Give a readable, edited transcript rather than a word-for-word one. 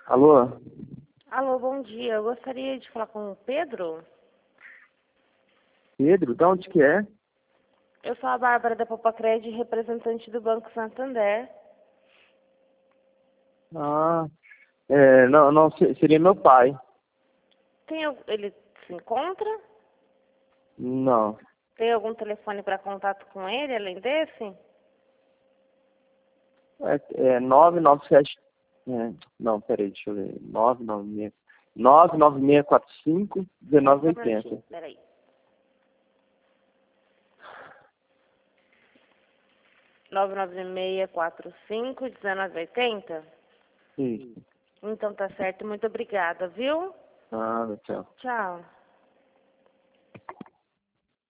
Alô? Alô, bom dia. Eu gostaria de falar com o Pedro. Pedro? De onde que é? Eu sou a Bárbara da Popacred, representante do Banco Santander. Ah, não, seria meu pai. Ele se encontra? Não. Tem algum telefone para contato com ele, além desse? É 997... não, peraí, deixa eu ver. 99645 Só um 1980. minutinho, peraí. 99645-1980? Isso. Então tá certo. Muito obrigada, viu? Ah, tchau. Tchau.